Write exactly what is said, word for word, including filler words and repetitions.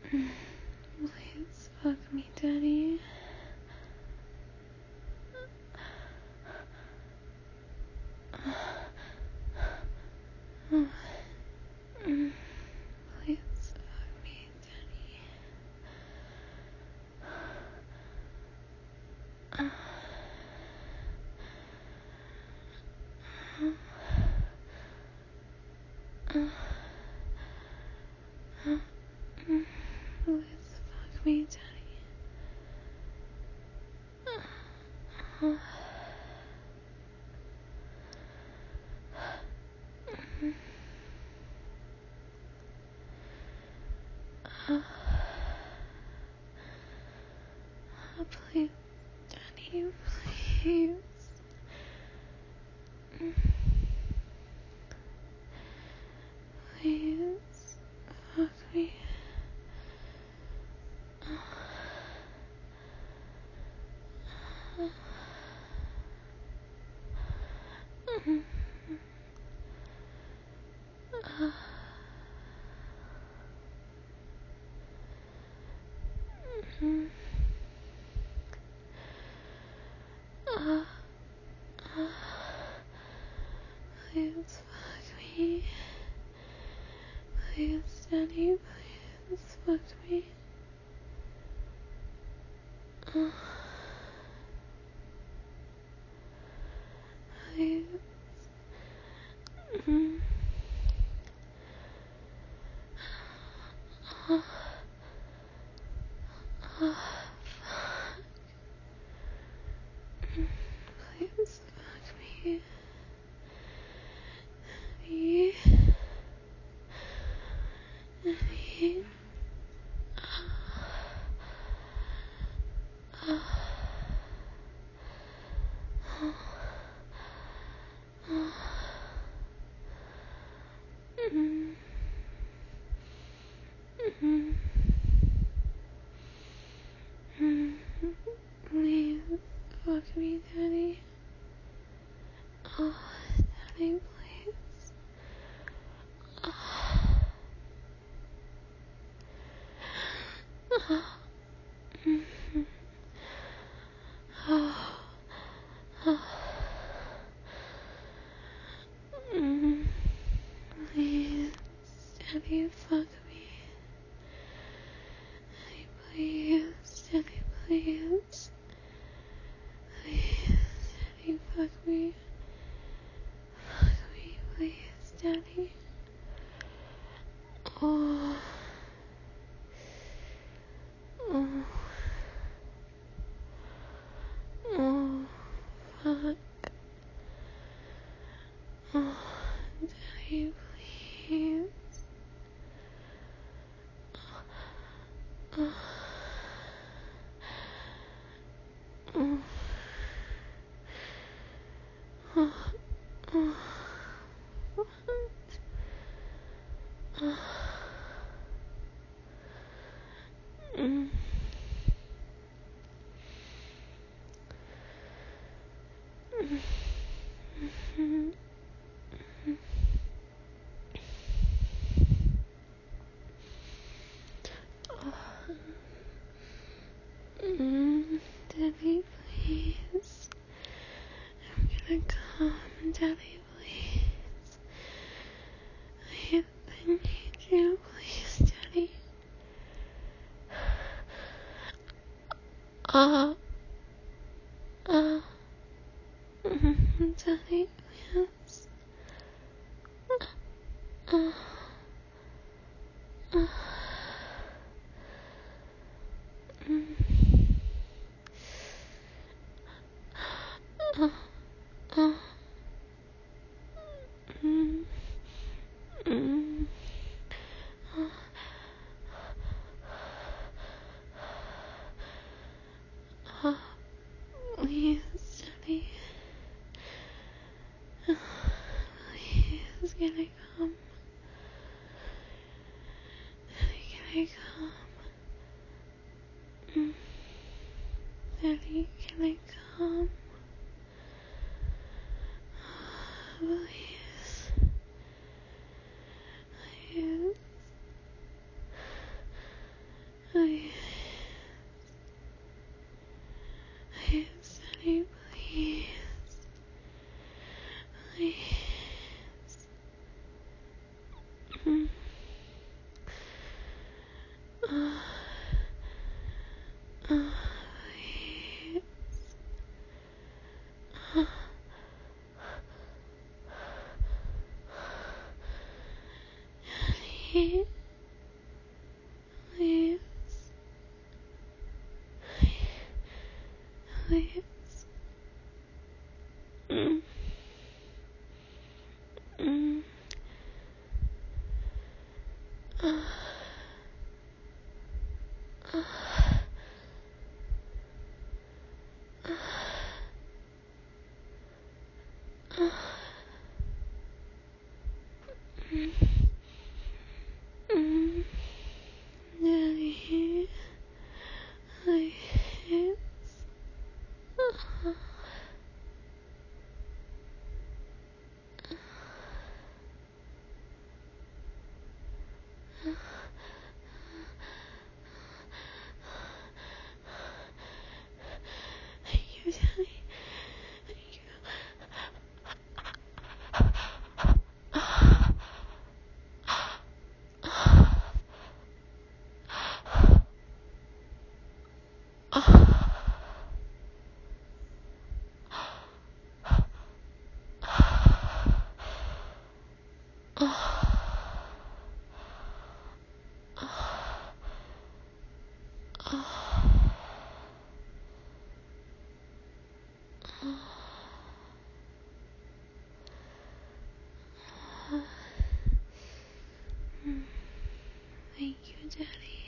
Please fuck me, Daddy. Please fuck me, Daddy. Please fuck me, Daddy. Please, Daddy, please. Please, fuck me. Please fuck me. Please, Daddy, please fuck me. Please. Please fuck me. Daddy. Daddy. Please fuck me, Daddy. Oh, Daddy, please. Please, Daddy, fuck me. Daddy, please. Daddy, please. Please, Daddy, fuck me. Fuck me, please, Daddy. Oh. Oh. Oh. Fuck. Oh. Daddy, please. Oh. Oh. Oh. Oh. What? Oh. Mm. Mm. Mm. Daddy, please. I'm gonna come, Daddy, please. I, I need you, please, Daddy. Uh, uh, mm, Daddy, please. Uh, uh, mm, uh, uh, mm, mm, uh, uh, please, Daddy. Uh, please, can I come? Daddy, can I come? Mm. Daddy, can I come? Please. Please. Mm. Uh, uh, yes. Uh, yes. Yes. Yes. Mm. Mm. Uh, uh, uh, uh, mm. Mm. Daddy, I hate. Uh, Thank you, Daddy. Thank you. Thank you, Daddy.